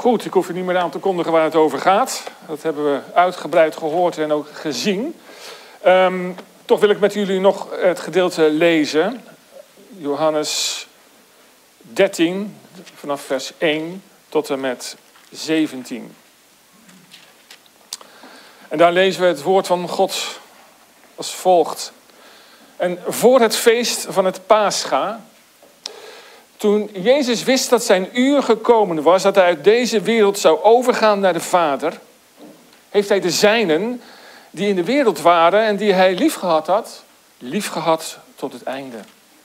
Goed, ik hoef er niet meer aan te kondigen waar het over gaat. Dat hebben we uitgebreid gehoord en ook gezien. Toch wil ik met jullie nog het gedeelte lezen. Johannes 13, vanaf vers 1 tot en met 17. En daar lezen we het woord van God als volgt. En voor het feest van het Pascha, toen Jezus wist dat zijn uur gekomen was, dat hij uit deze wereld zou overgaan naar de Vader, heeft hij de zijnen die in de wereld waren en die hij liefgehad had, liefgehad tot het einde.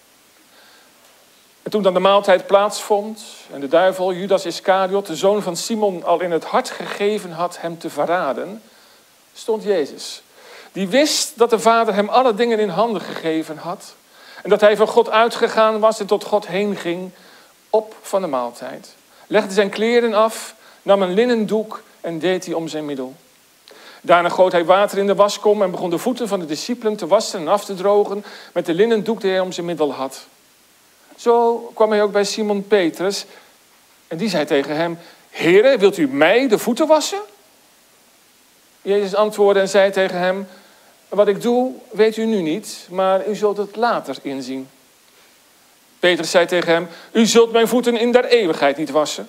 En toen dan de maaltijd plaatsvond en de duivel, Judas Iscariot, de zoon van Simon, al in het hart gegeven had hem te verraden, stond Jezus. Die wist dat de Vader hem alle dingen in handen gegeven had. En dat hij van God uitgegaan was en tot God heen ging op van de maaltijd. Legde zijn kleren af, nam een linnen doek en deed die om zijn middel. Daarna goot hij water in de waskom en begon de voeten van de discipelen te wassen en af te drogen met de linnen doek die hij om zijn middel had. Zo kwam hij ook bij Simon Petrus en die zei tegen hem: Heere, wilt u mij de voeten wassen? Jezus antwoordde en zei tegen hem: Wat ik doe, weet u nu niet, maar u zult het later inzien. Petrus zei tegen hem: U zult mijn voeten in der eeuwigheid niet wassen.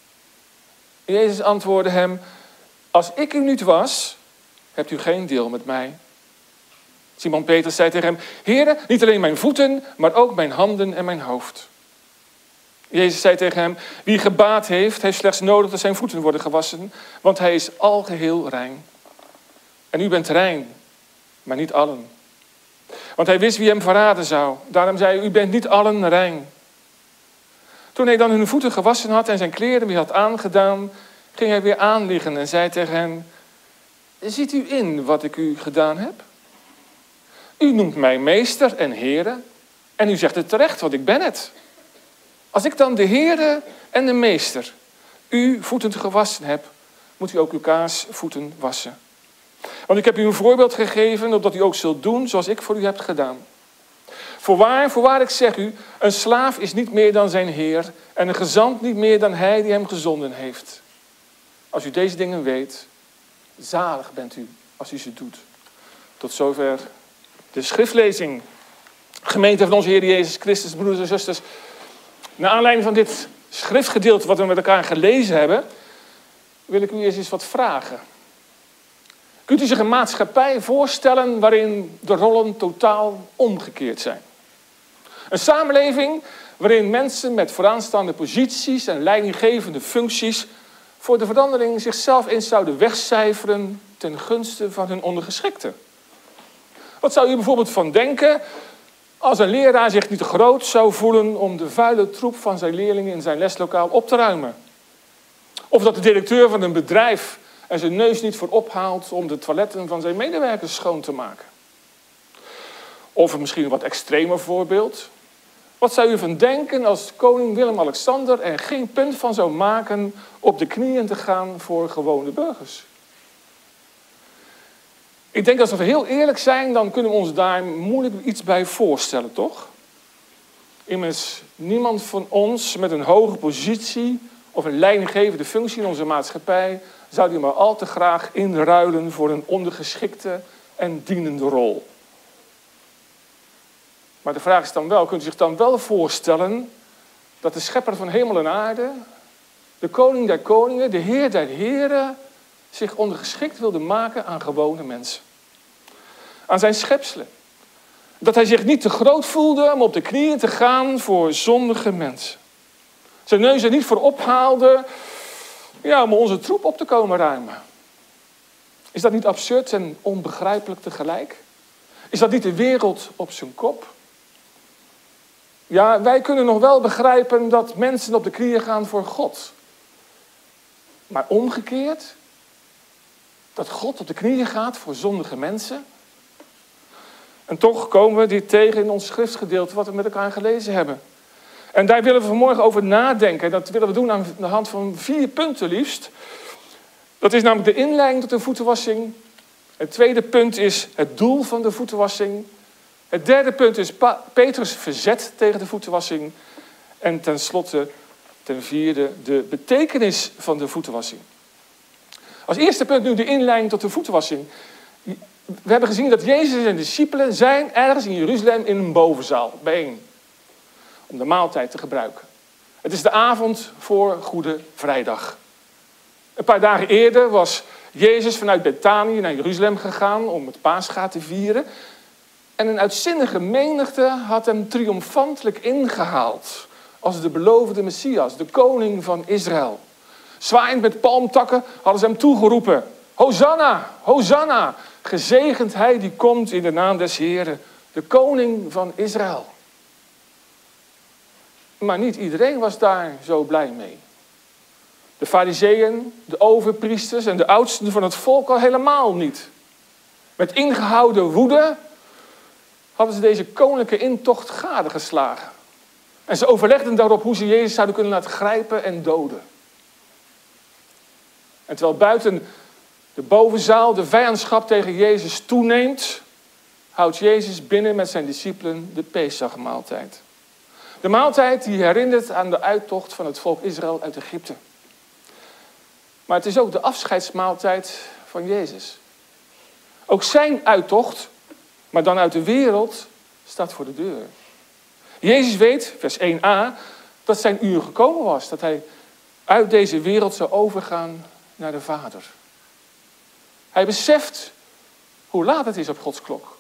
Jezus antwoordde hem: Als ik u niet was, hebt u geen deel met mij. Simon Petrus zei tegen hem: Heere, niet alleen mijn voeten, maar ook mijn handen en mijn hoofd. Jezus zei tegen hem: Wie gebaat heeft, heeft slechts nodig dat zijn voeten worden gewassen, want hij is algeheel rein. En u bent rein, maar niet allen. Want hij wist wie hem verraden zou. Daarom zei hij: U bent niet allen rein. Toen hij dan hun voeten gewassen had en zijn kleren weer had aangedaan, ging hij weer aanliggen en zei tegen hen: Ziet u in wat ik u gedaan heb? U noemt mij meester en Heere en u zegt het terecht, want ik ben het. Als ik dan de Heere en de meester uw voeten gewassen heb, moet u ook elkaars voeten wassen. Want ik heb u een voorbeeld gegeven, opdat u ook zult doen zoals ik voor u heb gedaan. Voorwaar, ik zeg u, een slaaf is niet meer dan zijn heer en een gezant niet meer dan hij die hem gezonden heeft. Als u deze dingen weet, zalig bent u als u ze doet. Tot zover de schriftlezing. Gemeente van onze Heer Jezus Christus, broeders en zusters. Naar aanleiding van dit schriftgedeelte wat we met elkaar gelezen hebben, wil ik u eerst eens wat vragen. Kunt u zich een maatschappij voorstellen waarin de rollen totaal omgekeerd zijn? Een samenleving waarin mensen met vooraanstaande posities en leidinggevende functies voor de verandering zichzelf eens zouden wegcijferen ten gunste van hun ondergeschikten. Wat zou u bijvoorbeeld van denken als een leraar zich niet te groot zou voelen om de vuile troep van zijn leerlingen in zijn leslokaal op te ruimen? Of dat de directeur van een bedrijf er zijn neus niet voor ophaalt om de toiletten van zijn medewerkers schoon te maken? Of misschien een wat extremer voorbeeld. Wat zou u van denken als koning Willem-Alexander er geen punt van zou maken op de knieën te gaan voor gewone burgers? Ik denk dat als we heel eerlijk zijn, dan kunnen we ons daar moeilijk iets bij voorstellen, toch? Immers, niemand van ons met een hoge positie of een leidinggevende functie in onze maatschappij zou die maar al te graag inruilen voor een ondergeschikte en dienende rol. Maar de vraag is dan wel, kunt u zich dan wel voorstellen dat de schepper van hemel en aarde, de koning der koningen, de heer der heren, zich ondergeschikt wilde maken aan gewone mensen? Aan zijn schepselen. Dat hij zich niet te groot voelde om op de knieën te gaan voor zondige mensen. Zijn neus er niet voor ophaalde om onze troep op te komen ruimen. Is dat niet absurd en onbegrijpelijk tegelijk? Is dat niet de wereld op zijn kop? Ja, wij kunnen nog wel begrijpen dat mensen op de knieën gaan voor God. Maar omgekeerd, dat God op de knieën gaat voor zondige mensen. En toch komen we dit tegen in ons schriftgedeelte wat we met elkaar gelezen hebben. En daar willen we vanmorgen over nadenken. Dat willen we doen aan de hand van 4 punten liefst. Dat is namelijk de inleiding tot de voetenwassing. Het tweede punt is het doel van de voetenwassing. Het derde punt is Petrus' verzet tegen de voetenwassing. En tenslotte, ten vierde de betekenis van de voetenwassing. Als eerste punt nu de inleiding tot de voetenwassing. We hebben gezien dat Jezus en de discipelen zijn ergens in Jeruzalem in een bovenzaal bijeen. Om de maaltijd te gebruiken. Het is de avond voor Goede Vrijdag. Een paar dagen eerder was Jezus vanuit Betanië naar Jeruzalem gegaan om het Pascha te vieren. En een uitzinnige menigte had hem triomfantelijk ingehaald als de beloofde Messias, de koning van Israël. Zwaaiend met palmtakken hadden ze hem toegeroepen. Hosanna, Hosanna, gezegend hij die komt in de naam des Heren, de koning van Israël. Maar niet iedereen was daar zo blij mee. De farizeeën, de overpriesters en de oudsten van het volk al helemaal niet. Met ingehouden woede hadden ze deze koninklijke intocht gadegeslagen. En ze overlegden daarop hoe ze Jezus zouden kunnen laten grijpen en doden. En terwijl buiten de bovenzaal de vijandschap tegen Jezus toeneemt, houdt Jezus binnen met zijn discipelen de Pesachmaaltijd. De maaltijd die herinnert aan de uittocht van het volk Israël uit Egypte. Maar het is ook de afscheidsmaaltijd van Jezus. Ook zijn uittocht, maar dan uit de wereld, staat voor de deur. Jezus weet, vers 1a, dat zijn uur gekomen was. Dat hij uit deze wereld zou overgaan naar de Vader. Hij beseft hoe laat het is op Gods klok.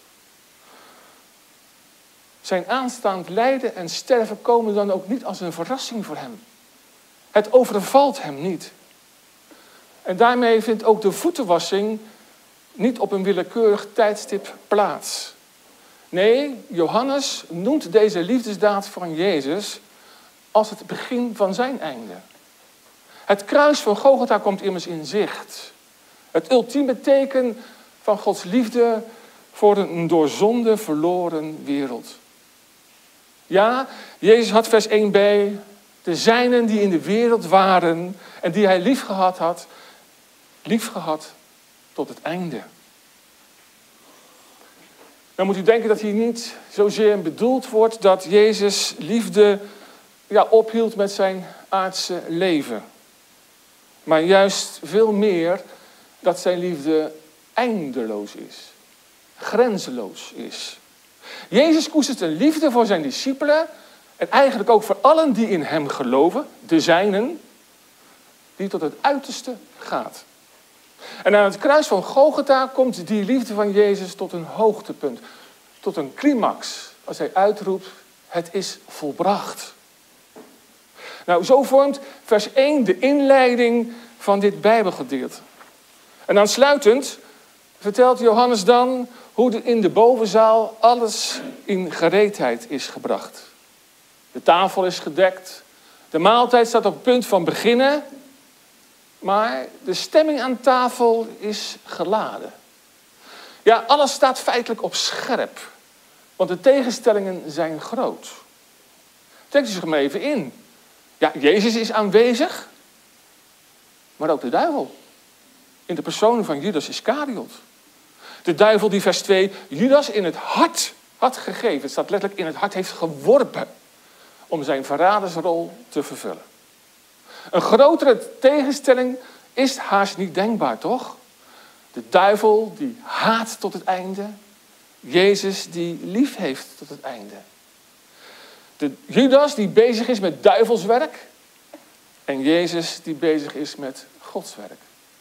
Zijn aanstaand lijden en sterven komen dan ook niet als een verrassing voor hem. Het overvalt hem niet. En daarmee vindt ook de voetenwassing niet op een willekeurig tijdstip plaats. Nee, Johannes noemt deze liefdesdaad van Jezus als het begin van zijn einde. Het kruis van Golgotha komt immers in zicht. Het ultieme teken van Gods liefde voor een door zonde verloren wereld. Ja, Jezus had vers 1b, de zijnen die in de wereld waren en die hij liefgehad tot het einde. Dan moet u denken dat hier niet zozeer bedoeld wordt dat Jezus liefde ophield met zijn aardse leven. Maar juist veel meer dat zijn liefde eindeloos is. Grenzeloos is. Jezus koestert een liefde voor zijn discipelen en eigenlijk ook voor allen die in hem geloven, de zijnen, die tot het uiterste gaat. En aan het kruis van Golgotha komt die liefde van Jezus tot een hoogtepunt, tot een climax, als hij uitroept, het is volbracht. Nou, zo vormt vers 1 de inleiding van dit Bijbelgedeelte. En aansluitend vertelt Johannes dan hoe in de bovenzaal alles in gereedheid is gebracht. De tafel is gedekt, de maaltijd staat op het punt van beginnen, maar de stemming aan tafel is geladen. Ja, alles staat feitelijk op scherp, want de tegenstellingen zijn groot. Trekt u zich maar even in. Ja, Jezus is aanwezig, maar ook de duivel. In de persoon van Judas Iscariot. De duivel die vers 2 Judas in het hart had gegeven. Het staat letterlijk in het hart heeft geworpen om zijn verradersrol te vervullen. Een grotere tegenstelling is haast niet denkbaar, toch? De duivel die haat tot het einde. Jezus die lief heeft tot het einde. De Judas die bezig is met duivelswerk. En Jezus die bezig is met Gods werk.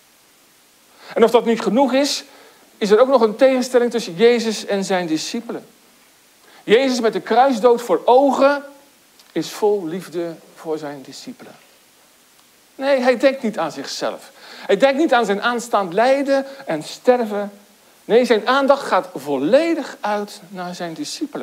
En of dat niet genoeg is, is er ook nog een tegenstelling tussen Jezus en zijn discipelen. Jezus met de kruisdood voor ogen is vol liefde voor zijn discipelen. Nee, hij denkt niet aan zichzelf. Hij denkt niet aan zijn aanstaand lijden en sterven. Nee, zijn aandacht gaat volledig uit naar zijn discipelen.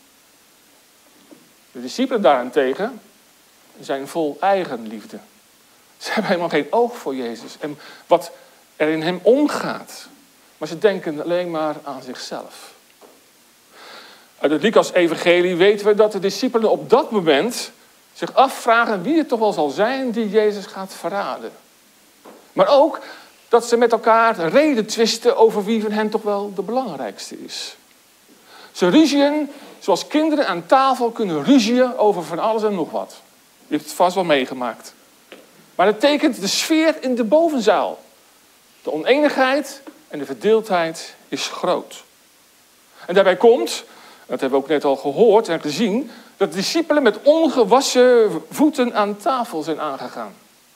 De discipelen daarentegen zijn vol eigenliefde. Ze hebben helemaal geen oog voor Jezus en wat er in hem omgaat. Maar ze denken alleen maar aan zichzelf. Uit het Lucas-evangelie weten we dat de discipelen op dat moment zich afvragen wie het toch wel zal zijn die Jezus gaat verraden. Maar ook dat ze met elkaar reden twisten over wie van hen toch wel de belangrijkste is. Ze ruzien zoals kinderen aan tafel kunnen ruzien over van alles en nog wat. Je hebt het vast wel meegemaakt. Maar het tekent de sfeer in de bovenzaal. De oneenigheid en de verdeeldheid is groot. En daarbij komt, dat hebben we ook net al gehoord en gezien, dat de discipelen met ongewassen voeten aan tafel zijn aangegaan.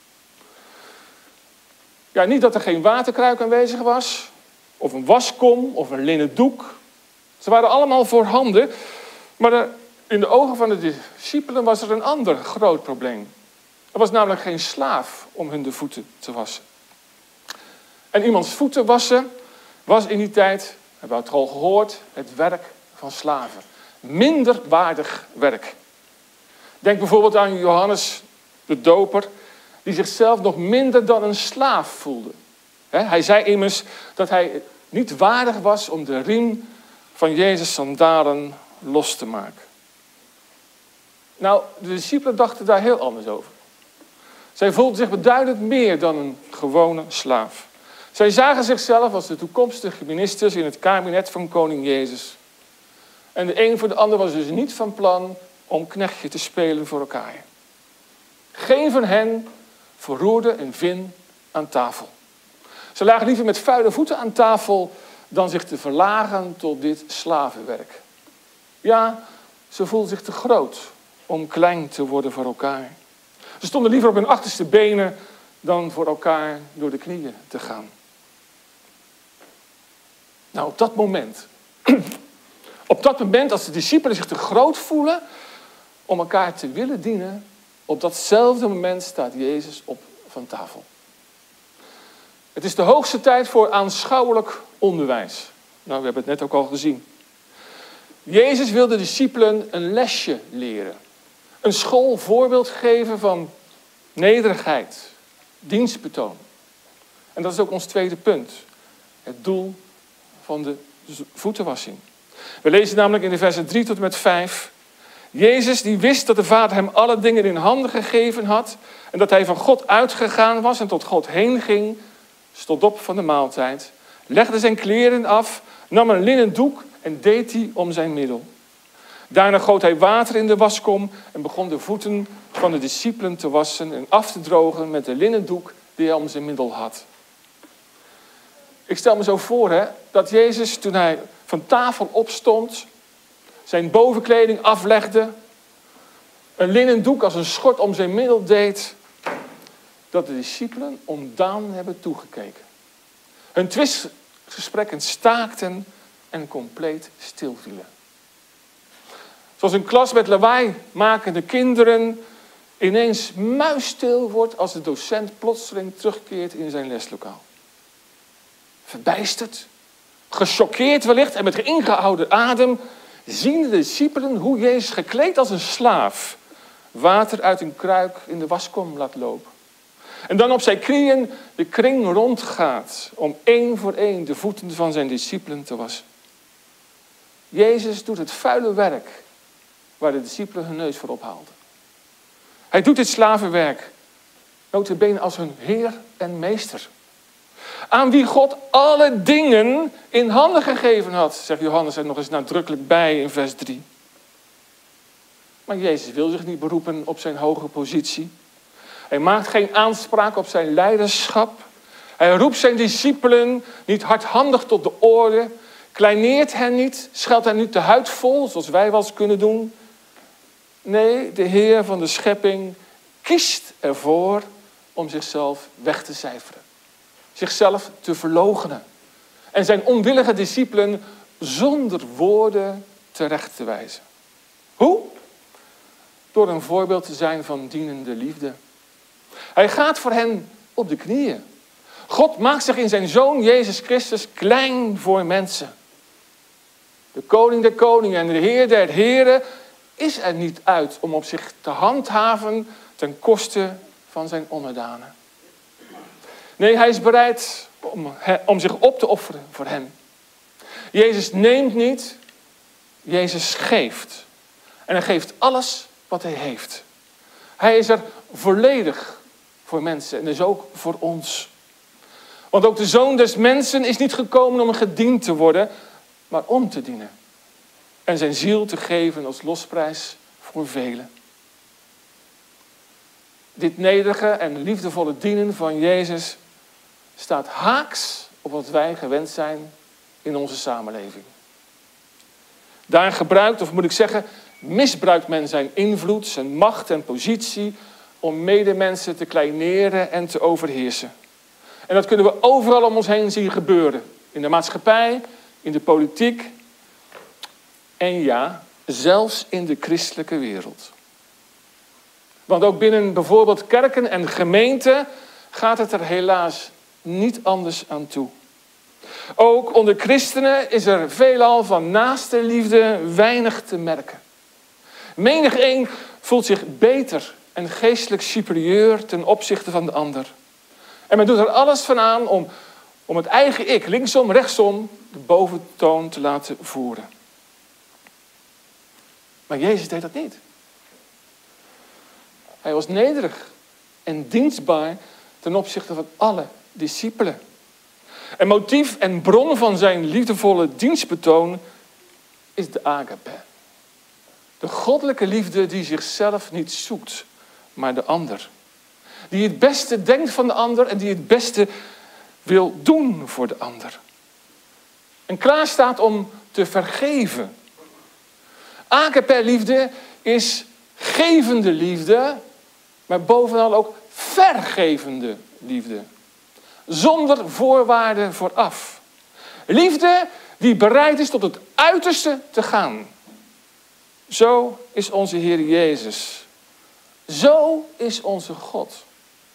Ja, niet dat er geen waterkruik aanwezig was, of een waskom, of een linnen doek. Ze waren allemaal voorhanden, maar in de ogen van de discipelen was er een ander groot probleem. Er was namelijk geen slaaf om hun de voeten te wassen. En iemands voeten wassen was in die tijd, hebben we het al gehoord, het werk van slaven. Minder waardig werk. Denk bijvoorbeeld aan Johannes de Doper, die zichzelf nog minder dan een slaaf voelde. Hij zei immers dat hij niet waardig was om de riem van Jezus' sandalen los te maken. Nou, de discipelen dachten daar heel anders over. Zij voelden zich beduidend meer dan een gewone slaaf. Zij zagen zichzelf als de toekomstige ministers in het kabinet van koning Jezus. En de een voor de ander was dus niet van plan om knechtje te spelen voor elkaar. Geen van hen verroerde een vin aan tafel. Ze lagen liever met vuile voeten aan tafel dan zich te verlagen tot dit slavenwerk. Ja, ze voelden zich te groot om klein te worden voor elkaar. Ze stonden liever op hun achterste benen dan voor elkaar door de knieën te gaan. Nou, op dat moment als de discipelen zich te groot voelen om elkaar te willen dienen, op datzelfde moment staat Jezus op van tafel. Het is de hoogste tijd voor aanschouwelijk onderwijs. Nou, we hebben het net ook al gezien. Jezus wil de discipelen een lesje leren. Een schoolvoorbeeld geven van nederigheid, dienstbetoon. En dat is ook ons tweede punt. Het doel van de voetenwassing. We lezen namelijk in de versen 3 tot en met 5. Jezus die wist dat de Vader hem alle dingen in handen gegeven had. En dat hij van God uitgegaan was en tot God heen ging. Stond op van de maaltijd. Legde zijn kleren af. Nam een linnen doek en deed die om zijn middel. Daarna goot hij water in de waskom en begon de voeten van de discipelen te wassen en af te drogen met de linnen doek die hij om zijn middel had. Ik stel me zo voor dat Jezus toen hij van tafel opstond, zijn bovenkleding aflegde, een linnen doek als een schort om zijn middel deed, dat de discipelen ontdaan hebben toegekeken. Hun twistgesprekken staakten en compleet stilvielen. Zoals een klas met lawaai makende kinderen ineens muisstil wordt als de docent plotseling terugkeert in zijn leslokaal. Verbijsterd, gechoqueerd wellicht en met ingehouden adem zien de discipelen hoe Jezus gekleed als een slaaf water uit een kruik in de waskom laat lopen. En dan op zijn knieën de kring rondgaat om één voor één de voeten van zijn discipelen te wassen. Jezus doet het vuile werk waar de discipelen hun neus voor ophaalden. Hij doet dit slavenwerk, nota bene als hun Heer en Meester. Aan wie God alle dingen in handen gegeven had, zegt Johannes er nog eens nadrukkelijk bij in vers 3. Maar Jezus wil zich niet beroepen op zijn hoge positie. Hij maakt geen aanspraak op zijn leiderschap. Hij roept zijn discipelen niet hardhandig tot de orde. Kleineert hen niet, scheldt hen niet de huid vol, zoals wij wel eens kunnen doen. Nee, de Heer van de schepping kiest ervoor om zichzelf weg te cijferen. Zichzelf te verloochenen. En zijn onwillige discipelen zonder woorden terecht te wijzen. Hoe? Door een voorbeeld te zijn van dienende liefde. Hij gaat voor hen op de knieën. God maakt zich in zijn Zoon Jezus Christus klein voor mensen. De koning der koningen en de Heer der heren is er niet uit om op zich te handhaven ten koste van zijn onderdanen. Nee, hij is bereid om zich op te offeren voor hen. Jezus neemt niet, Jezus geeft. En hij geeft alles wat hij heeft. Hij is er volledig voor mensen en dus ook voor ons. Want ook de Zoon des Mensen is niet gekomen om gediend te worden, maar om te dienen. En zijn ziel te geven als losprijs voor velen. Dit nederige en liefdevolle dienen van Jezus staat haaks op wat wij gewend zijn in onze samenleving. Daar gebruikt, of moet ik zeggen, misbruikt men zijn invloed, zijn macht en positie om medemensen te kleineren en te overheersen. En dat kunnen we overal om ons heen zien gebeuren. In de maatschappij, in de politiek en ja, zelfs in de christelijke wereld. Want ook binnen bijvoorbeeld kerken en gemeenten gaat het er helaas niet anders aan toe. Ook onder christenen is er veelal van naaste liefde weinig te merken. Menigeen voelt zich beter en geestelijk superieur ten opzichte van de ander. En men doet er alles van aan om het eigen ik, linksom, rechtsom, de boventoon te laten voeren. Maar Jezus deed dat niet. Hij was nederig en dienstbaar ten opzichte van alle discipelen. En motief en bron van zijn liefdevolle dienstbetoon is de agape. De goddelijke liefde die zichzelf niet zoekt, maar de ander. Die het beste denkt van de ander en die het beste wil doen voor de ander. En klaar staat om te vergeven. Agape liefde is gevende liefde, maar bovenal ook vergevende liefde. Zonder voorwaarden vooraf. Liefde die bereid is tot het uiterste te gaan. Zo is onze Heer Jezus. Zo is onze God.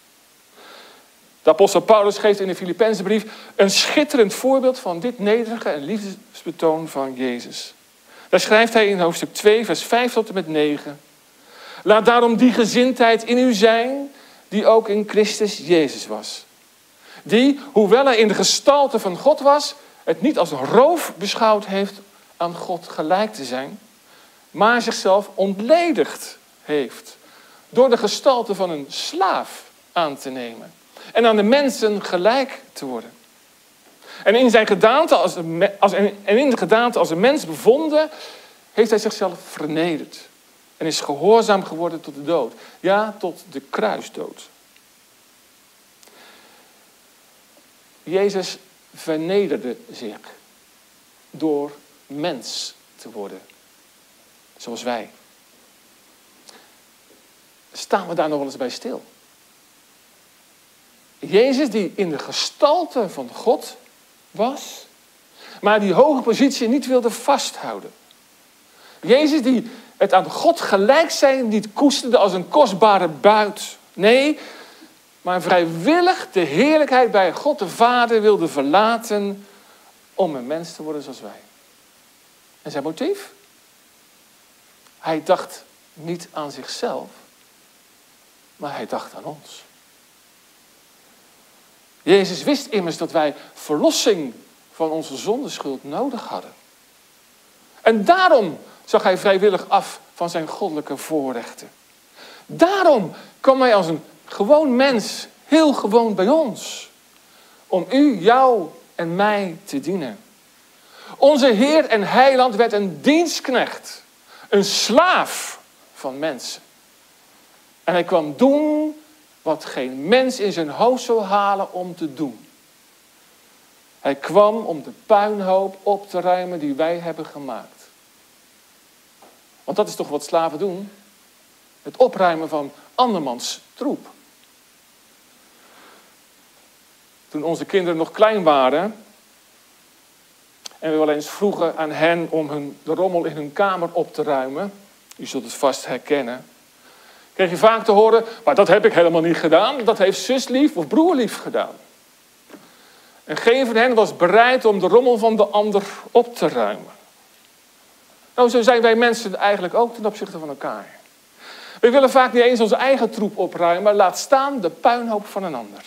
De apostel Paulus geeft in de Filippenzenbrief een schitterend voorbeeld van dit nederige en liefdesbetoon van Jezus. Daar schrijft hij in hoofdstuk 2, vers 5 tot en met 9. Laat daarom die gezindheid in u zijn die ook in Christus Jezus was. Die, hoewel hij in de gestalte van God was, het niet als een roof beschouwd heeft aan God gelijk te zijn, maar zichzelf ontledigd heeft door de gestalte van een slaaf aan te nemen en aan de mensen gelijk te worden. En in zijn gedaante als een mens bevonden, heeft hij zichzelf vernederd en is gehoorzaam geworden tot de dood. Ja, tot de kruisdood. Jezus vernederde zich door mens te worden. Zoals wij. Staan we daar nog wel eens bij stil? Jezus die in de gestalte van God was, maar die hoge positie niet wilde vasthouden. Jezus die het aan God gelijk zijn niet koesterde als een kostbare buit. Nee, maar vrijwillig de heerlijkheid bij God de Vader wilde verlaten om een mens te worden zoals wij. En zijn motief? Hij dacht niet aan zichzelf, maar hij dacht aan ons. Jezus wist immers dat wij verlossing van onze zondeschuld nodig hadden. En daarom zag hij vrijwillig af van zijn goddelijke voorrechten. Daarom kwam hij als een gewoon mens, heel gewoon bij ons. Om u, jou en mij te dienen. Onze Heer en Heiland werd een dienstknecht. Een slaaf van mensen. En hij kwam doen wat geen mens in zijn hoofd zou halen om te doen. Hij kwam om de puinhoop op te ruimen die wij hebben gemaakt. Want dat is toch wat slaven doen? Het opruimen van andermans troep. Toen onze kinderen nog klein waren en we wel eens vroegen aan hen om de rommel in hun kamer op te ruimen, u zult het vast herkennen, kreeg je vaak te horen, maar dat heb ik helemaal niet gedaan, dat heeft zuslief of broerlief gedaan. En geen van hen was bereid om de rommel van de ander op te ruimen. Nou, zo zijn wij mensen eigenlijk ook ten opzichte van elkaar. We willen vaak niet eens onze eigen troep opruimen, maar laat staan de puinhoop van een ander.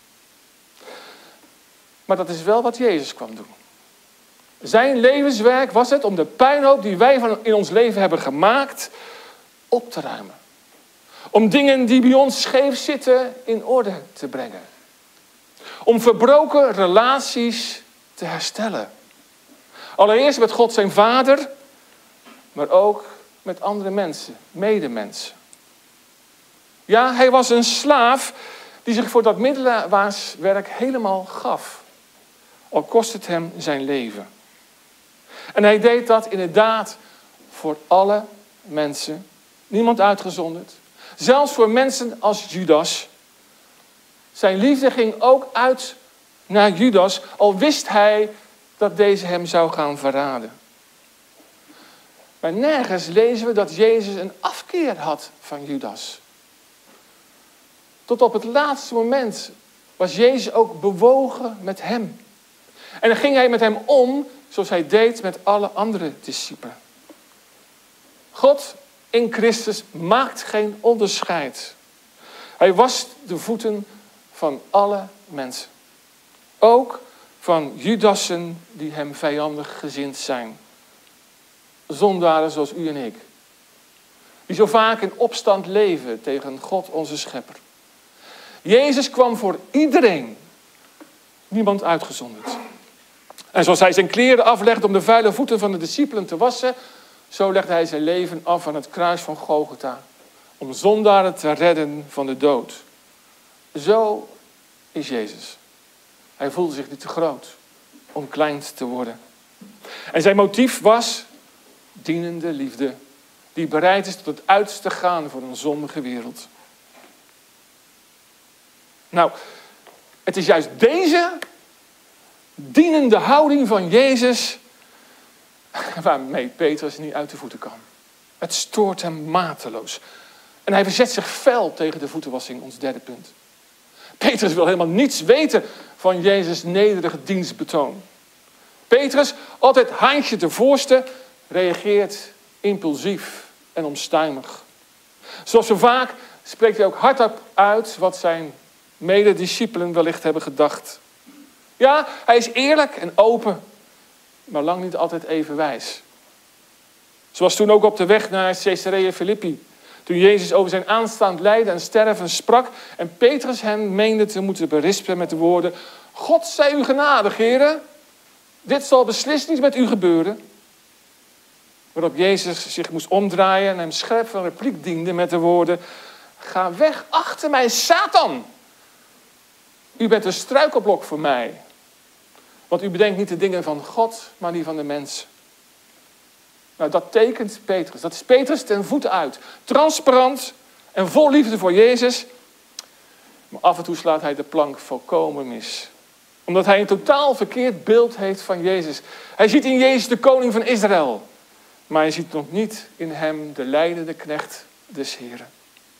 Maar dat is wel wat Jezus kwam doen. Zijn levenswerk was het om de puinhoop die wij in ons leven hebben gemaakt op te ruimen. Om dingen die bij ons scheef zitten in orde te brengen. Om verbroken relaties te herstellen. Allereerst met God zijn Vader, maar ook met andere mensen, medemensen. Ja, hij was een slaaf die zich voor dat middelaarswerk helemaal gaf. Al kost het hem zijn leven. En hij deed dat inderdaad voor alle mensen. Niemand uitgezonderd. Zelfs voor mensen als Judas. Zijn liefde ging ook uit naar Judas, al wist hij dat deze hem zou gaan verraden. Maar nergens lezen we dat Jezus een afkeer had van Judas. Tot op het laatste moment was Jezus ook bewogen met hem. En dan ging hij met hem om zoals hij deed met alle andere discipelen. God in Christus maakt geen onderscheid. Hij wast de voeten van alle mensen. Ook van Judassen die hem vijandig gezind zijn. Zondaren zoals u en ik. Die zo vaak in opstand leven tegen God onze schepper. Jezus kwam voor iedereen. Niemand uitgezonderd. En zoals hij zijn kleren aflegde om de vuile voeten van de discipelen te wassen, zo legde hij zijn leven af aan het kruis van Golgotha. Om zondaren te redden van de dood. Zo is Jezus. Hij voelde zich niet te groot om klein te worden. En zijn motief was dienende liefde. Die bereid is tot het uiterste te gaan voor een zondige wereld. Nou, het is juist deze dienende houding van Jezus waarmee Petrus niet uit de voeten kan. Het stoort hem mateloos. En hij verzet zich fel tegen de voetenwassing, ons derde punt. Petrus wil helemaal niets weten van Jezus' nederige dienstbetoon. Petrus, altijd handje te voorste, reageert impulsief en onstuimig. Zoals zo vaak spreekt hij ook hardop uit wat zijn medediscipelen wellicht hebben gedacht. Ja, hij is eerlijk en open, maar lang niet altijd even wijs. Zoals toen ook op de weg naar Caesarea Philippi. Toen Jezus over zijn aanstaand lijden en sterven sprak en Petrus hem meende te moeten berispen met de woorden: God zij u genadig, heren. Dit zal beslist niet met u gebeuren. Waarop Jezus zich moest omdraaien en hem scherp van repliek diende met de woorden: ga weg achter mij, Satan. U bent een struikelblok voor mij. Want u bedenkt niet de dingen van God, maar die van de mens. Nou, dat tekent Petrus. Dat is Petrus ten voeten uit. Transparant en vol liefde voor Jezus. Maar af en toe slaat hij de plank volkomen mis. Omdat hij een totaal verkeerd beeld heeft van Jezus. Hij ziet in Jezus de koning van Israël. Maar hij ziet nog niet in hem de lijdende knecht des Heren.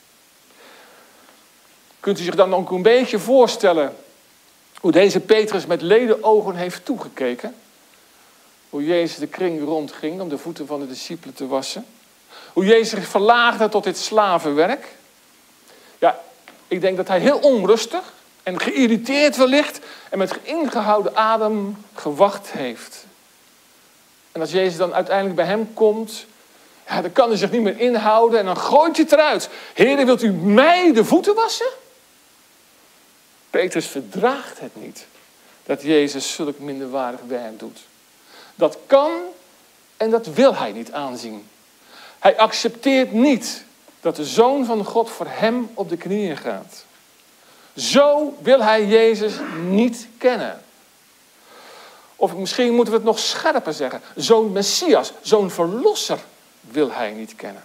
Kunt u zich dan ook een beetje voorstellen hoe deze Petrus met ledenogen heeft toegekeken? Hoe Jezus de kring rondging om de voeten van de discipelen te wassen? Hoe Jezus zich verlaagde tot dit slavenwerk? Ja, ik denk dat hij heel onrustig en geïrriteerd wellicht en met ingehouden adem gewacht heeft. En als Jezus dan uiteindelijk bij hem komt, ja, dan kan hij zich niet meer inhouden en dan gooit hij het eruit. Heere, wilt u mij de voeten wassen? Petrus verdraagt het niet dat Jezus zulk minderwaardig werk doet. Dat kan en dat wil hij niet aanzien. Hij accepteert niet dat de Zoon van God voor hem op de knieën gaat. Zo wil hij Jezus niet kennen. Of misschien moeten we het nog scherper zeggen. Zo'n Messias, zo'n verlosser wil hij niet kennen.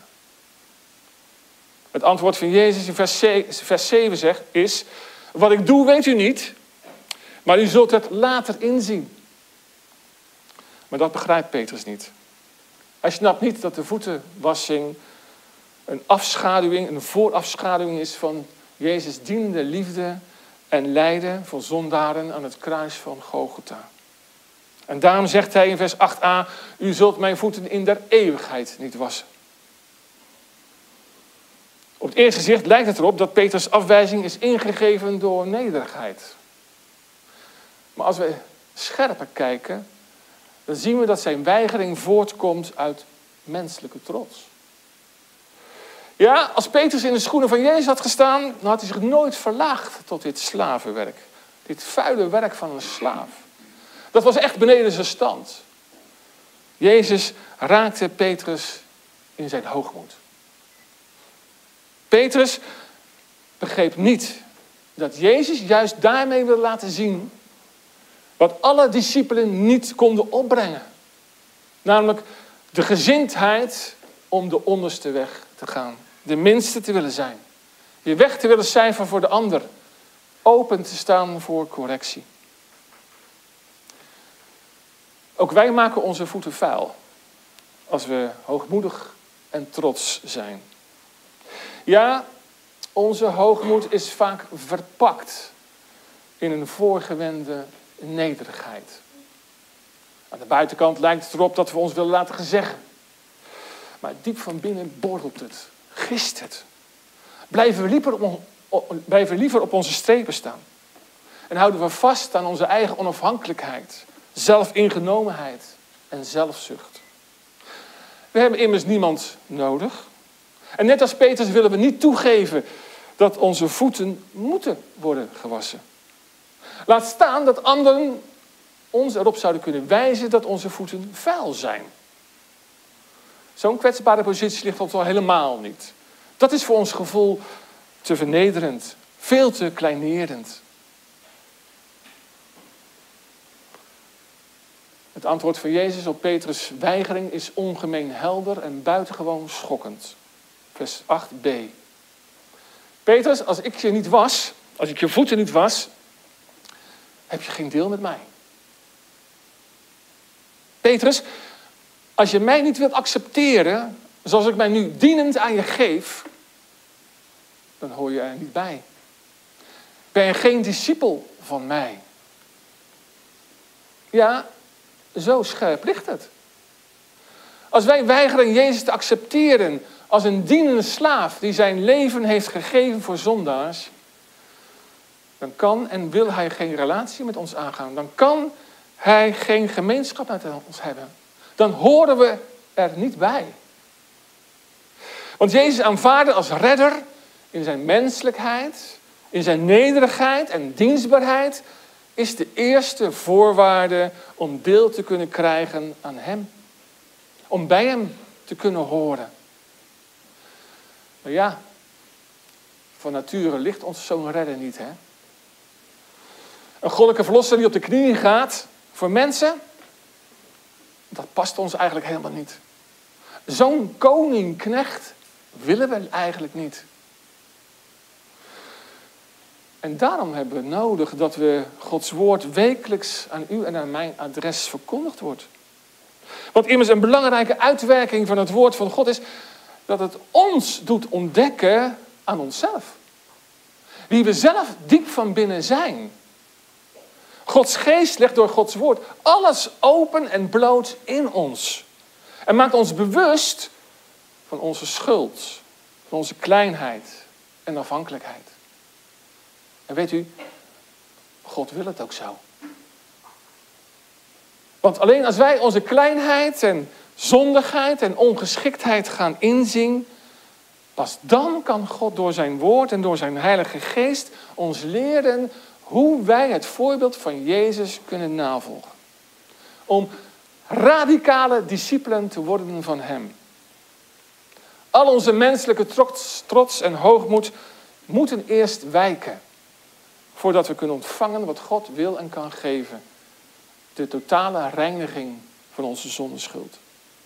Het antwoord van Jezus in vers 7 is: wat ik doe weet u niet, maar u zult het later inzien. Maar dat begrijpt Petrus niet. Hij snapt niet dat de voetenwassing een afschaduwing, een voorafschaduwing is van Jezus' dienende liefde en lijden voor zondaren aan het kruis van Golgotha. En daarom zegt hij in vers 8a: u zult mijn voeten in der eeuwigheid niet wassen. Op het eerste gezicht lijkt het erop dat Petrus' afwijzing is ingegeven door nederigheid. Maar als we scherper kijken, dan zien we dat zijn weigering voortkomt uit menselijke trots. Ja, als Petrus in de schoenen van Jezus had gestaan, dan had hij zich nooit verlaagd tot dit slavenwerk. Dit vuile werk van een slaaf. Dat was echt beneden zijn stand. Jezus raakte Petrus in zijn hoogmoed. Petrus begreep niet dat Jezus juist daarmee wil laten zien wat alle discipelen niet konden opbrengen. Namelijk de gezindheid om de onderste weg te gaan. De minste te willen zijn. Je weg te willen cijferen voor de ander. Open te staan voor correctie. Ook wij maken onze voeten vuil. Als we hoogmoedig en trots zijn. Ja, onze hoogmoed is vaak verpakt in een voorgewende nederigheid. Aan de buitenkant lijkt het erop dat we ons willen laten gezeggen. Maar diep van binnen borrelt het, gist het. Blijven we liever op onze strepen staan. En houden we vast aan onze eigen onafhankelijkheid, zelfingenomenheid en zelfzucht. We hebben immers niemand nodig. En net als Petrus willen we niet toegeven dat onze voeten moeten worden gewassen. Laat staan dat anderen ons erop zouden kunnen wijzen dat onze voeten vuil zijn. Zo'n kwetsbare positie ligt ons al helemaal niet. Dat is voor ons gevoel te vernederend, veel te kleinerend. Het antwoord van Jezus op Petrus' weigering is ongemeen helder en buitengewoon schokkend. Vers 8b. Petrus, als ik je niet was, als ik je voeten niet was, heb je geen deel met mij. Petrus, als je mij niet wilt accepteren, zoals ik mij nu dienend aan je geef, dan hoor je er niet bij. Ben je geen discipel van mij? Ja, zo scherp ligt het. Als wij weigeren Jezus te accepteren als een dienende slaaf die zijn leven heeft gegeven voor zondaars, dan kan en wil hij geen relatie met ons aangaan. Dan kan hij geen gemeenschap met ons hebben. Dan horen we er niet bij. Want Jezus aanvaarde als redder in zijn menselijkheid, in zijn nederigheid en dienstbaarheid, is de eerste voorwaarde om deel te kunnen krijgen aan hem. Om bij hem te kunnen horen. Maar ja, van nature ligt ons zo'n redder niet, hè? Een goddelijke verlosser die op de knieën gaat voor mensen, dat past ons eigenlijk helemaal niet. Zo'n koning-knecht willen we eigenlijk niet. En daarom hebben we nodig dat we Gods woord wekelijks aan u en aan mijn adres verkondigd wordt. Want immers een belangrijke uitwerking van het woord van God is dat het ons doet ontdekken aan onszelf. Wie we zelf diep van binnen zijn. Gods geest legt door Gods woord alles open en bloot in ons. En maakt ons bewust van onze schuld, van onze kleinheid en afhankelijkheid. En weet u, God wil het ook zo. Want alleen als wij onze kleinheid en zondigheid en ongeschiktheid gaan inzien, pas dan kan God door zijn woord en door zijn Heilige Geest ons leren hoe wij het voorbeeld van Jezus kunnen navolgen. Om radicale discipelen te worden van hem. Al onze menselijke trots en hoogmoed moeten eerst wijken, voordat we kunnen ontvangen wat God wil en kan geven. De totale reiniging van onze zondeschuld.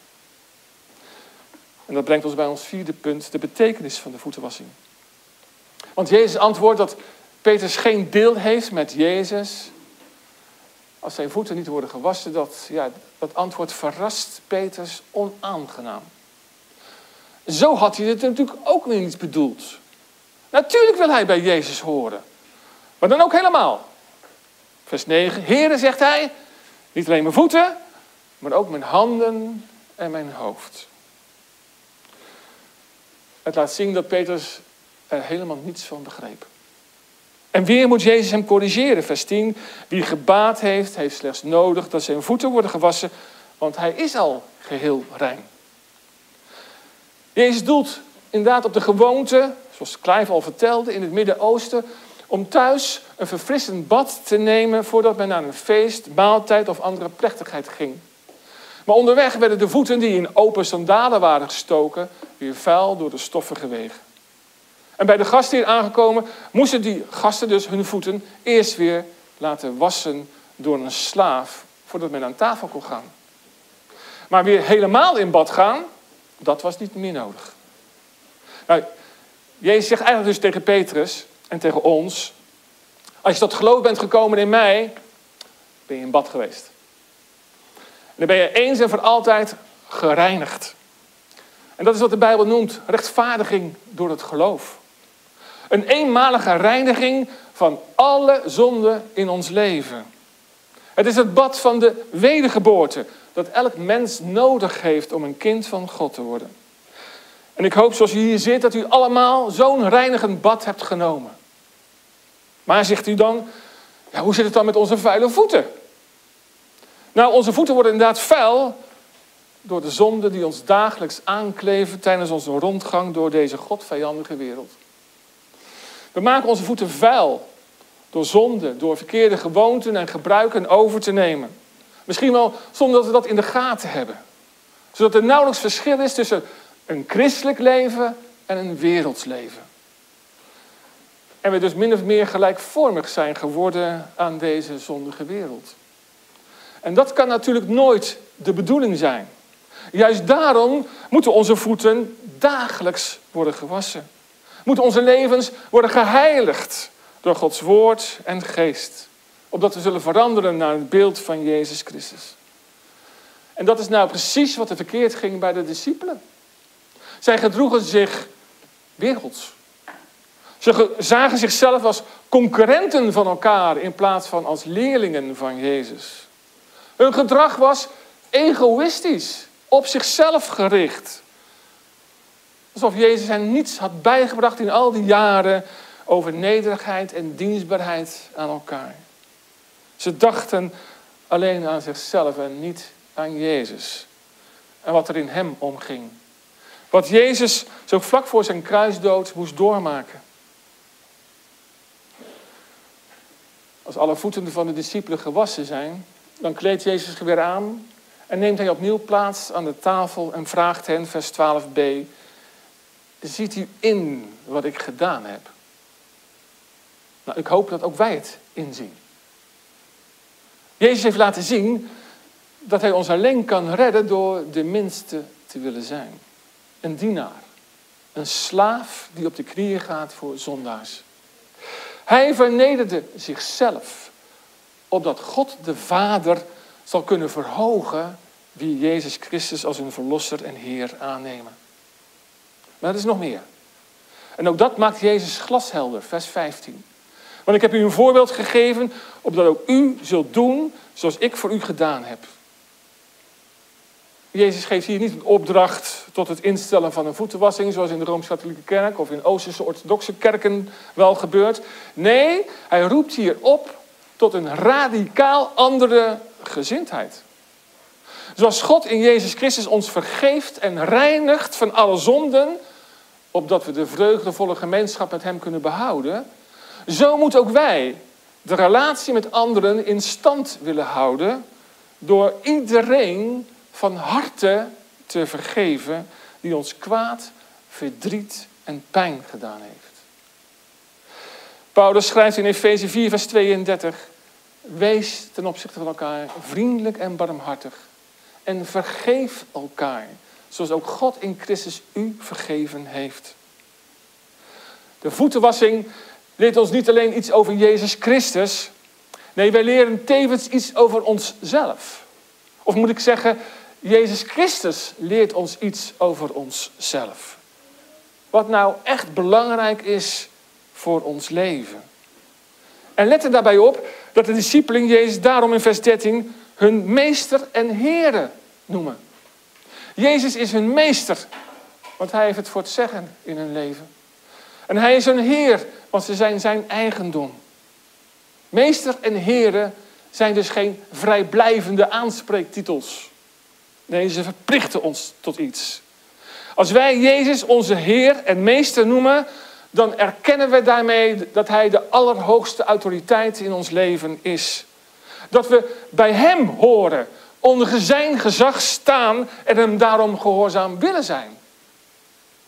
En dat brengt ons bij ons vierde punt, de betekenis van de voetenwassing. Want Jezus antwoordt dat Petrus geen deel heeft met Jezus als zijn voeten niet worden gewassen. Dat antwoord verrast Petrus onaangenaam. Zo had hij het natuurlijk ook weer niet bedoeld. Natuurlijk wil hij bij Jezus horen. Maar dan ook helemaal. Vers 9. Heere, zegt hij, niet alleen mijn voeten, maar ook mijn handen en mijn hoofd. Het laat zien dat Petrus er helemaal niets van begreep. En weer moet Jezus hem corrigeren. Vers 10. Wie gebaat heeft, heeft slechts nodig dat zijn voeten worden gewassen, want hij is al geheel rein. Jezus doelt inderdaad op de gewoonte, zoals Clive al vertelde, in het Midden-Oosten, om thuis een verfrissend bad te nemen voordat men naar een feest, maaltijd of andere plechtigheid ging. Maar onderweg werden de voeten die in open sandalen waren gestoken weer vuil door de stoffen gewegen. En bij de gastheer aangekomen moesten die gasten dus hun voeten eerst weer laten wassen door een slaaf, voordat men aan tafel kon gaan. Maar weer helemaal in bad gaan, dat was niet meer nodig. Nou, Jezus zegt eigenlijk dus tegen Petrus en tegen ons: als je tot geloof bent gekomen in mij, ben je in bad geweest. En dan ben je eens en voor altijd gereinigd. En dat is wat de Bijbel noemt rechtvaardiging door het geloof. Een eenmalige reiniging van alle zonden in ons leven. Het is het bad van de wedergeboorte dat elk mens nodig heeft om een kind van God te worden. En ik hoop, zoals u hier zit, dat u allemaal zo'n reinigend bad hebt genomen. Maar zegt u dan, ja, hoe zit het dan met onze vuile voeten? Nou, onze voeten worden inderdaad vuil door de zonden die ons dagelijks aankleven tijdens onze rondgang door deze godvijandige wereld. We maken onze voeten vuil door zonde, door verkeerde gewoonten en gebruiken over te nemen. Misschien wel zonder dat we dat in de gaten hebben. Zodat er nauwelijks verschil is tussen een christelijk leven en een werelds leven. En we dus min of meer gelijkvormig zijn geworden aan deze zondige wereld. En dat kan natuurlijk nooit de bedoeling zijn. Juist daarom moeten onze voeten dagelijks worden gewassen. Moeten onze levens worden geheiligd door Gods woord en geest. Opdat we zullen veranderen naar het beeld van Jezus Christus. En dat is nou precies wat er verkeerd ging bij de discipelen. Zij gedroegen zich werelds. Ze zagen zichzelf als concurrenten van elkaar in plaats van als leerlingen van Jezus. Hun gedrag was egoïstisch, op zichzelf gericht. Alsof Jezus hen niets had bijgebracht in al die jaren over nederigheid en dienstbaarheid aan elkaar. Ze dachten alleen aan zichzelf en niet aan Jezus. En wat er in hem omging. Wat Jezus zo vlak voor zijn kruisdood moest doormaken. Als alle voeten van de discipelen gewassen zijn, dan kleedt Jezus zich weer aan en neemt hij opnieuw plaats aan de tafel en vraagt hen, vers 12b, ziet u in wat ik gedaan heb? Nou, ik hoop dat ook wij het inzien. Jezus heeft laten zien dat hij ons alleen kan redden door de minste te willen zijn. Een dienaar. Een slaaf die op de knieën gaat voor zondaars. Hij vernederde zichzelf, opdat God de Vader zal kunnen verhogen wie Jezus Christus als hun verlosser en Heer aannemen. Maar er is nog meer. En ook dat maakt Jezus glashelder, vers 15. Want ik heb u een voorbeeld gegeven, opdat ook u zult doen zoals ik voor u gedaan heb. Jezus geeft hier niet een opdracht tot het instellen van een voetenwassing, zoals in de Rooms-Katholieke Kerk of in Oosterse orthodoxe kerken wel gebeurt. Nee, hij roept hier op tot een radicaal andere gezindheid. Zoals God in Jezus Christus ons vergeeft en reinigt van alle zonden, opdat we de vreugdevolle gemeenschap met hem kunnen behouden, zo moeten ook wij de relatie met anderen in stand willen houden door iedereen van harte te vergeven die ons kwaad, verdriet en pijn gedaan heeft. Paulus schrijft in Efeze 4 vers 32, wees ten opzichte van elkaar vriendelijk en barmhartig en vergeef elkaar, zoals ook God in Christus u vergeven heeft. De voetenwassing leert ons niet alleen iets over Jezus Christus. Nee, wij leren tevens iets over onszelf. Of moet ik zeggen, Jezus Christus leert ons iets over onszelf. Wat nou echt belangrijk is voor ons leven. En let er daarbij op dat de discipelen Jezus daarom in vers 13 hun meester en Heere noemen. Jezus is hun meester, want hij heeft het voor het zeggen in hun leven. En hij is hun Heer, want ze zijn zijn eigendom. Meester en Heere zijn dus geen vrijblijvende aanspreektitels. Nee, ze verplichten ons tot iets. Als wij Jezus onze Heer en Meester noemen, dan erkennen we daarmee dat hij de allerhoogste autoriteit in ons leven is. Dat we bij hem horen, onder zijn gezag staan en hem daarom gehoorzaam willen zijn.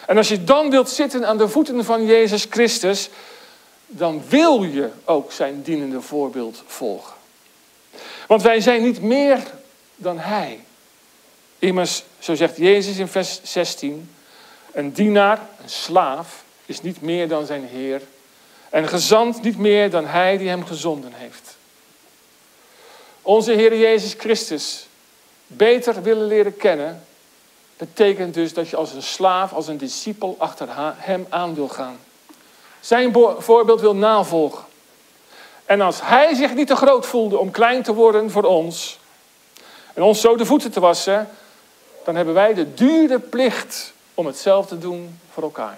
En als je dan wilt zitten aan de voeten van Jezus Christus, dan wil je ook zijn dienende voorbeeld volgen. Want wij zijn niet meer dan hij. Immers, zo zegt Jezus in vers 16, een dienaar, een slaaf, is niet meer dan zijn Heer. En gezant niet meer dan hij die hem gezonden heeft. Onze Heer Jezus Christus beter willen leren kennen, betekent dus dat je als een slaaf, als een discipel achter hem aan wil gaan. Zijn voorbeeld wil navolgen. En als hij zich niet te groot voelde om klein te worden voor ons, en ons zo de voeten te wassen, dan hebben wij de dure plicht om hetzelfde te doen voor elkaar.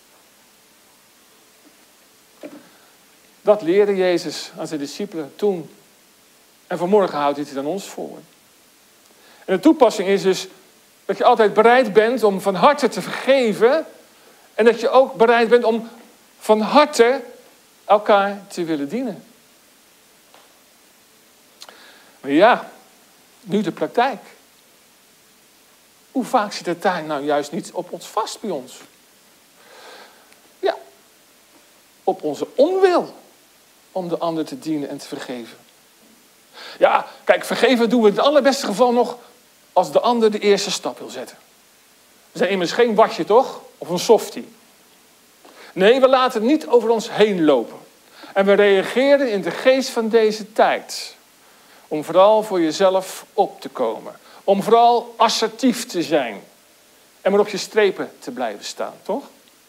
Dat leerde Jezus aan zijn discipelen toen. En vanmorgen houdt hij het aan ons voor. En de toepassing is dus dat je altijd bereid bent om van harte te vergeven. En dat je ook bereid bent om van harte elkaar te willen dienen. Maar ja, nu de praktijk. Hoe vaak zit het daar nou juist niet op ons vast bij ons? Ja, op onze onwil om de ander te dienen en te vergeven. Ja, kijk, vergeven doen we in het allerbeste geval nog als de ander de eerste stap wil zetten. We zijn immers geen watje, toch? Of een softie. Nee, we laten het niet over ons heen lopen. En we reageren in de geest van deze tijd. Om vooral voor jezelf op te komen. Om vooral assertief te zijn. En maar op je strepen te blijven staan, toch?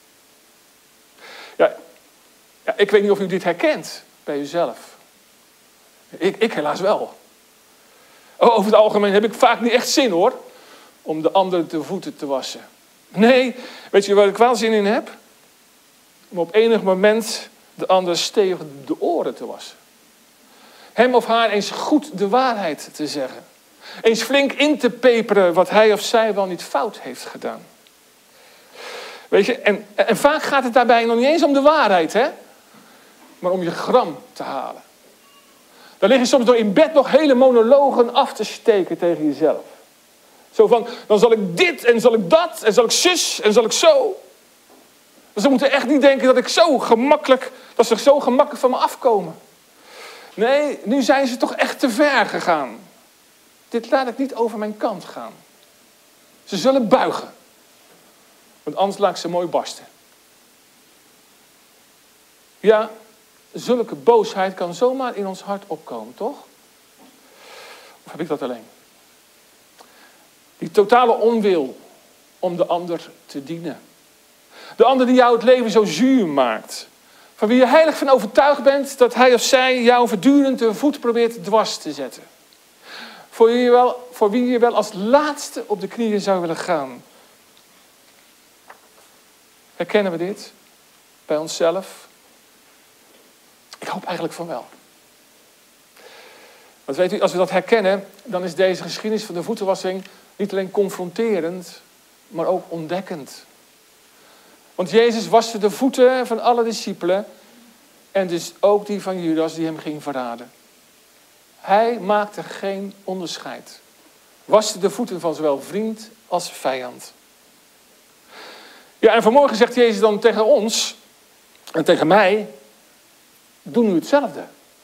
Ja, ik weet niet of u dit herkent bij uzelf. Ik helaas wel. Over het algemeen heb ik vaak niet echt zin, hoor. Om de ander de voeten te wassen. Nee, weet je waar ik wel zin in heb? Om op enig moment de ander stevig de oren te wassen. Hem of haar eens goed de waarheid te zeggen. Eens flink in te peperen wat hij of zij wel niet fout heeft gedaan. Weet je, en vaak gaat het daarbij nog niet eens om de waarheid, hè? Maar om je gram te halen. Dan lig je soms door in bed nog hele monologen af te steken tegen jezelf. Zo van, dan zal ik dit en zal ik dat en zal ik zus en zal ik zo. Dus ze moeten echt niet denken dat ze zo gemakkelijk van me afkomen. Nee, nu zijn ze toch echt te ver gegaan. Dit laat ik niet over mijn kant gaan. Ze zullen buigen. Want anders laat ik ze mooi barsten. Ja, zulke boosheid kan zomaar in ons hart opkomen, toch? Of heb ik dat alleen? Die totale onwil om de ander te dienen. De ander die jou het leven zo zuur maakt. Van wie je heilig van overtuigd bent dat hij of zij jou voortdurend de voet probeert dwars te zetten. Voor wie je wel als laatste op de knieën zou willen gaan. Herkennen we dit bij onszelf? Ik hoop eigenlijk van wel. Want weet u, als we dat herkennen, dan is deze geschiedenis van de voetenwassing niet alleen confronterend, maar ook ontdekkend. Want Jezus waste de voeten van alle discipelen en dus ook die van Judas die hem ging verraden. Hij maakte geen onderscheid. Waste de voeten van zowel vriend als vijand. Ja, en vanmorgen zegt Jezus dan tegen ons en tegen mij, doe nu hetzelfde.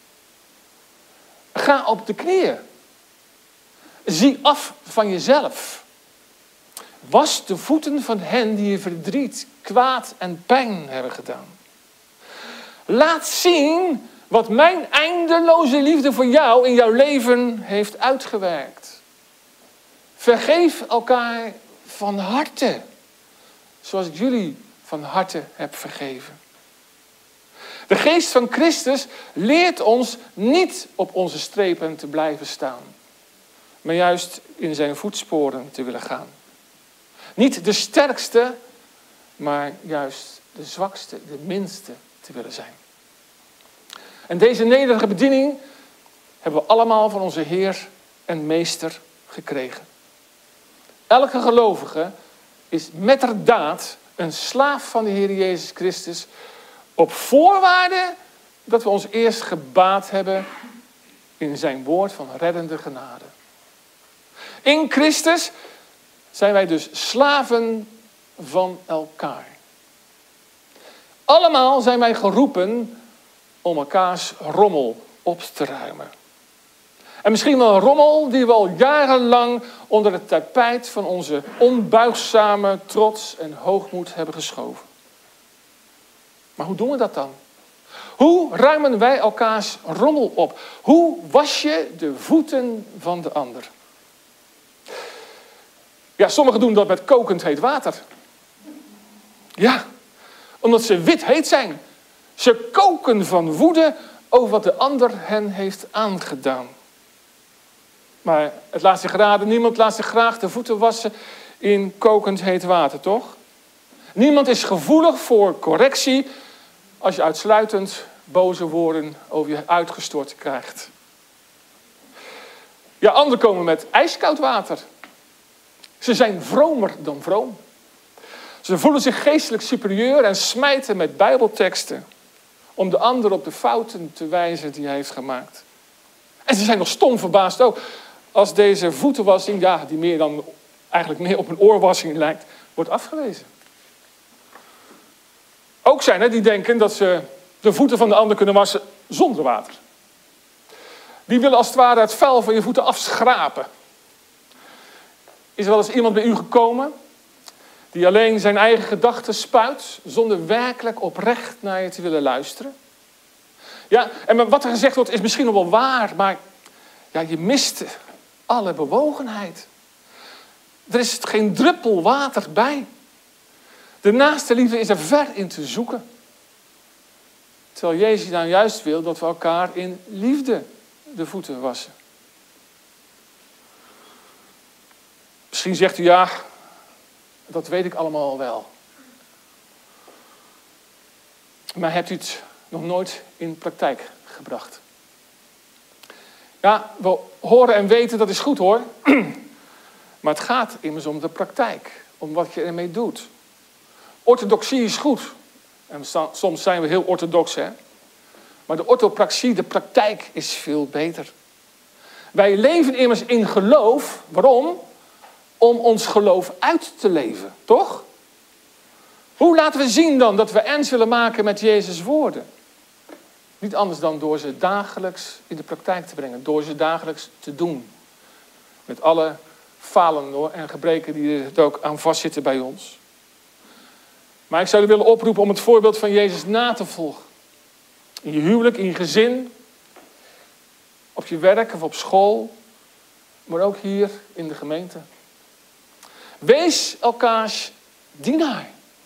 Ga op de knieën. Zie af van jezelf. Was de voeten van hen die je verdriet, kwaad en pijn hebben gedaan. Laat zien wat mijn eindeloze liefde voor jou in jouw leven heeft uitgewerkt. Vergeef elkaar van harte. Zoals ik jullie van harte heb vergeven. De geest van Christus leert ons niet op onze strepen te blijven staan. Maar juist in zijn voetsporen te willen gaan. Niet de sterkste, maar juist de zwakste, de minste te willen zijn. En deze nederige bediening hebben we allemaal van onze Heer en Meester gekregen. Elke gelovige is metterdaad een slaaf van de Heer Jezus Christus, op voorwaarde dat we ons eerst gebaat hebben in zijn woord van reddende genade. In Christus zijn wij dus slaven van elkaar. Allemaal zijn wij geroepen om elkaars rommel op te ruimen. En misschien wel een rommel die we al jarenlang onder het tapijt van onze onbuigzame trots en hoogmoed hebben geschoven. Maar hoe doen we dat dan? Hoe ruimen wij elkaars rommel op? Hoe was je de voeten van de ander? Ja, sommigen doen dat met kokend heet water. Ja, omdat ze wit heet zijn. Ze koken van woede over wat de ander hen heeft aangedaan. Maar het laat zich raden, niemand laat zich graag de voeten wassen in kokend heet water, toch? Niemand is gevoelig voor correctie als je uitsluitend boze woorden over je uitgestort krijgt. Ja, anderen komen met ijskoud water. Ze zijn vromer dan vroom. Ze voelen zich geestelijk superieur en smijten met bijbelteksten om de ander op de fouten te wijzen die hij heeft gemaakt. En ze zijn nog stom verbaasd ook als deze voetenwassing, ja, die eigenlijk meer op een oorwassing lijkt, wordt afgewezen. Ook zijn er die denken dat ze de voeten van de ander kunnen wassen zonder water. Die willen als het ware het vuil van je voeten afschrapen. Is er wel eens iemand bij u gekomen die alleen zijn eigen gedachten spuit zonder werkelijk oprecht naar je te willen luisteren? Ja, en wat er gezegd wordt is misschien nog wel waar, maar ja, je mist alle bewogenheid. Er is geen druppel water bij. De naaste liefde is er ver in te zoeken. Terwijl Jezus nou juist wil dat we elkaar in liefde de voeten wassen. Misschien zegt u ja, dat weet ik allemaal al wel. Maar hebt u het nog nooit in praktijk gebracht? Ja, we horen en weten, dat is goed hoor. Maar het gaat immers om de praktijk. Om wat je ermee doet. Orthodoxie is goed. En soms zijn we heel orthodox, hè. Maar de orthopraxie, de praktijk, is veel beter. Wij leven immers in geloof. Waarom? Om ons geloof uit te leven, toch? Hoe laten we zien dan dat we ernst willen maken met Jezus' woorden? Niet anders dan door ze dagelijks in de praktijk te brengen. Door ze dagelijks te doen. Met alle falen en gebreken die er ook aan vastzitten bij ons. Maar ik zou u willen oproepen om het voorbeeld van Jezus na te volgen. In je huwelijk, in je gezin, op je werk of op school, maar ook hier in de gemeente. Wees elkaars dienaar.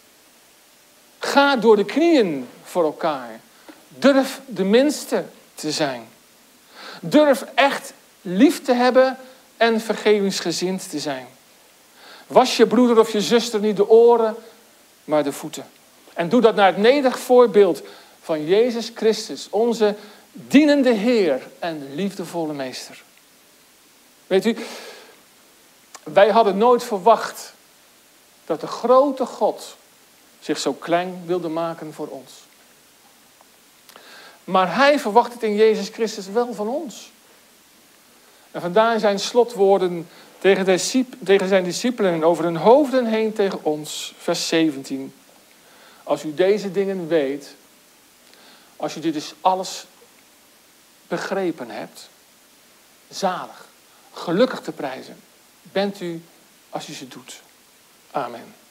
Ga door de knieën voor elkaar. Durf de minste te zijn. Durf echt lief te hebben en vergevingsgezind te zijn. Was je broeder of je zuster niet de oren, maar de voeten. En doe dat naar het nederig voorbeeld van Jezus Christus, onze dienende Heer en liefdevolle Meester. Weet u, wij hadden nooit verwacht dat de grote God zich zo klein wilde maken voor ons. Maar hij verwacht het in Jezus Christus wel van ons. En vandaar zijn slotwoorden tegen zijn discipelen en over hun hoofden heen tegen ons. Vers 17. Als u deze dingen weet, als u dit dus alles begrepen hebt, zalig, gelukkig te prijzen, bent u als u ze doet. Amen.